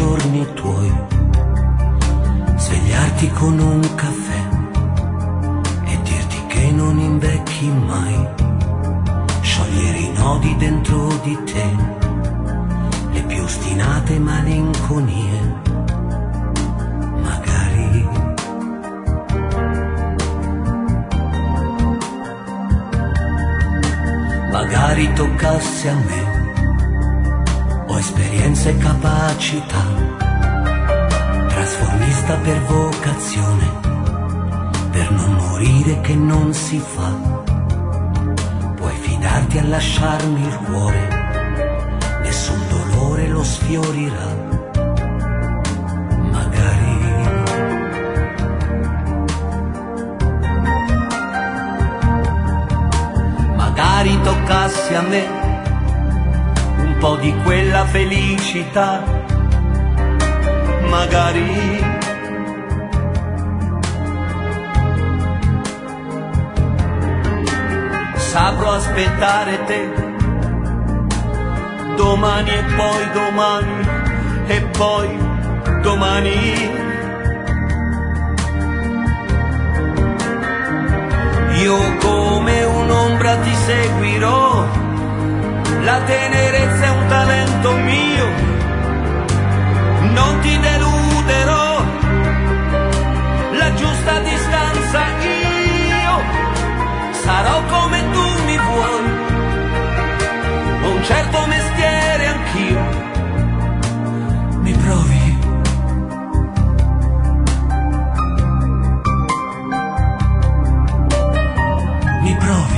giorni tuoi, svegliarti con un caffè e dirti che non invecchi mai, sciogliere i nodi dentro di te, le più ostinate malinconie. Magari toccasse a me, ho esperienza e capacità, trasformista per vocazione, per non morire che non si fa. Puoi fidarti a lasciarmi il cuore, nessun dolore lo sfiorirà. Magari toccasse a me un po' di quella felicità, magari saprò aspettare te domani e poi domani e poi domani. Io come un'ombra ti seguirò, la tenerezza è un talento mio, non ti deluderò, la giusta distanza io sarò come tu mi vuoi, ho un certo mestiere anch'io, mi provi? Mi provi?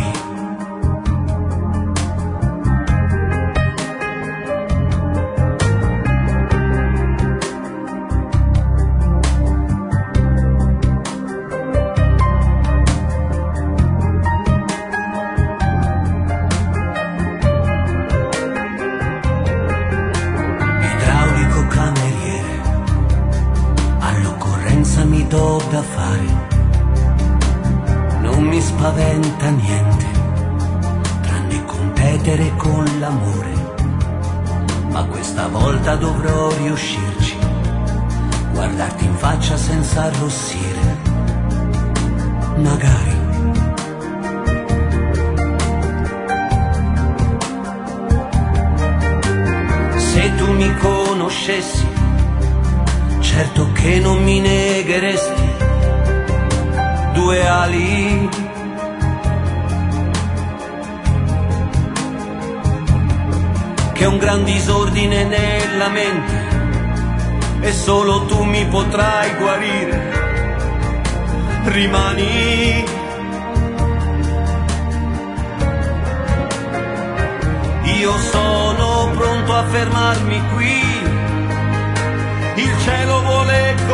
Idraulico cameriere, all'occorrenza mi do da fare. Non mi spaventa niente, tranne competere con l'amore, ma questa volta dovrò riuscirci, guardarti in faccia senza arrossire, magari. Se tu mi conoscessi, certo che non mi negheresti due ali, che è un gran disordine nella mente e solo tu mi potrai guarire. Rimani, io sono pronto a fermarmi qui, il cielo vuole